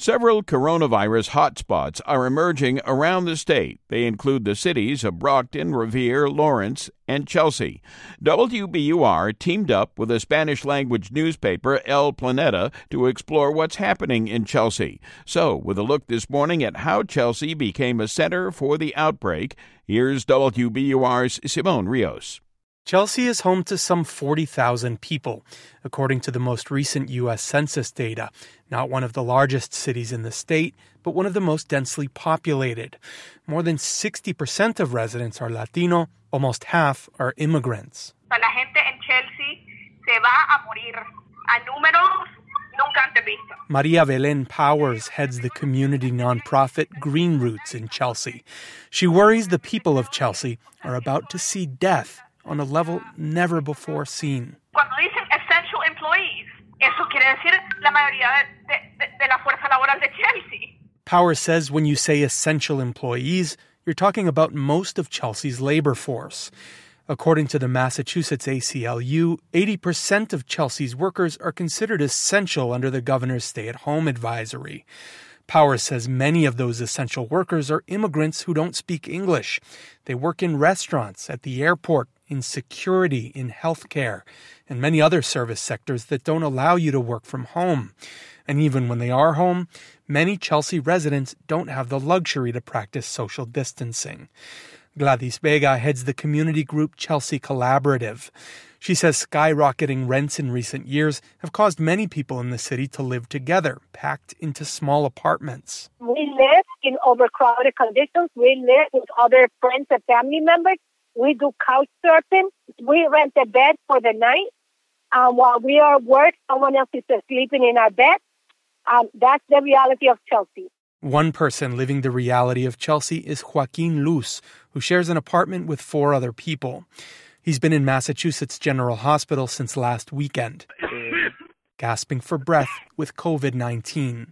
Several coronavirus hotspots are emerging around the state. They include the cities of Brockton, Revere, Lawrence, and Chelsea. WBUR teamed up with a Spanish-language newspaper, El Planeta, to explore what's happening in Chelsea. So, with a look this morning at how Chelsea became a center for the outbreak, here's WBUR's Simon Rios. Chelsea is home to some 40,000 people, according to the most recent U.S. Census data. Not one of the largest cities in the state, but one of the most densely populated. More than 60% of residents are Latino, almost half are immigrants. La gente en Chelsea se va a morir a números nunca antes vistos. Maria Belén Powers heads the community nonprofit Green Roots in Chelsea. She worries the people of Chelsea are about to see death on a level never before seen. Cuando dicen essential employees, eso quiere decir la mayoría de la fuerza laboral de Chelsea. Powers says when you say essential employees, you're talking about most of Chelsea's labor force. According to the Massachusetts ACLU, 80% of Chelsea's workers are considered essential under the governor's stay-at-home advisory. Powers says many of those essential workers are immigrants who don't speak English. They work in restaurants, at the airport, in security, in healthcare, and many other service sectors that don't allow you to work from home. And even when they are home, many Chelsea residents don't have the luxury to practice social distancing. Gladys Vega heads the community group Chelsea Collaborative. She says skyrocketing rents in recent years have caused many people in the city to live together, packed into small apartments. We live in overcrowded conditions. We live with other friends and family members. We do couch surfing. We rent a bed for the night. While we are at work, someone else is sleeping in our bed. That's the reality of Chelsea. One person living the reality of Chelsea is Joaquin Luz, who shares an apartment with 4 other people. He's been in Massachusetts General Hospital since last weekend, gasping for breath with COVID-19.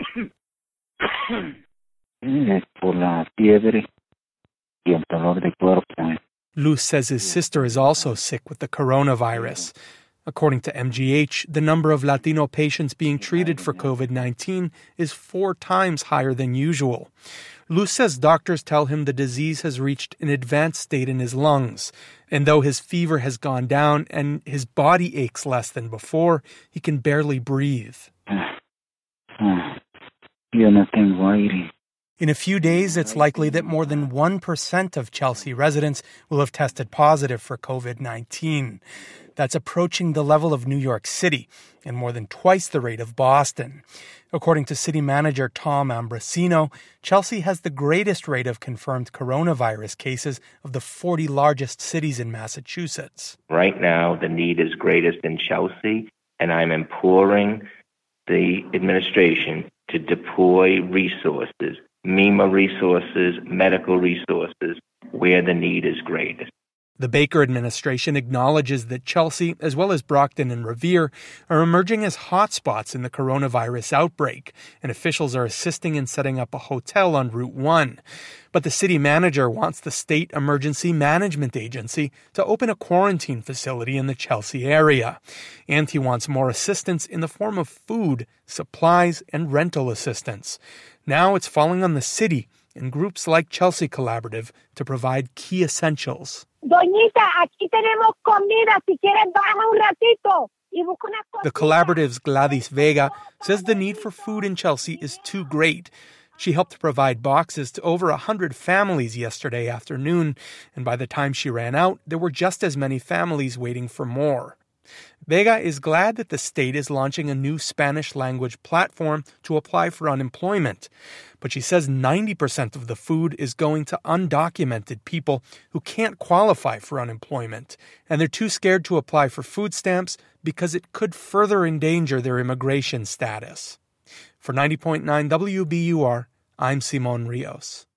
Luz says his sister is also sick with the coronavirus. According to MGH, the number of Latino patients being treated for COVID-19 is 4 times higher than usual. Luz says doctors tell him the disease has reached an advanced state in his lungs, and though his fever has gone down and his body aches less than before, he can barely breathe. In a few days, it's likely that more than 1% of Chelsea residents will have tested positive for COVID-19. That's approaching the level of New York City and more than twice the rate of Boston. According to city manager Tom Ambrosino, Chelsea has the greatest rate of confirmed coronavirus cases of the 40 largest cities in Massachusetts. Right now, the need is greatest in Chelsea, and I'm imploring the administration to deploy resources, MEMA resources, medical resources, where the need is greatest. The Baker administration acknowledges that Chelsea, as well as Brockton and Revere, are emerging as hotspots in the coronavirus outbreak, and officials are assisting in setting up a hotel on Route 1. But the city manager wants the State Emergency Management Agency to open a quarantine facility in the Chelsea area. And he wants more assistance in the form of food, supplies, and rental assistance. Now it's falling on the city and groups like Chelsea Collaborative to provide key essentials. Doñita, aquí tenemos comida. Si quieres, baja un ratito. The Collaborative's Gladys Vega says the need for food in Chelsea is too great. She helped provide boxes to over 100 families yesterday afternoon, and by the time she ran out, there were just as many families waiting for more. Vega is glad that the state is launching a new Spanish-language platform to apply for unemployment. But she says 90% of the food is going to undocumented people who can't qualify for unemployment. And they're too scared to apply for food stamps because it could further endanger their immigration status. For 90.9 WBUR, I'm Simon Rios.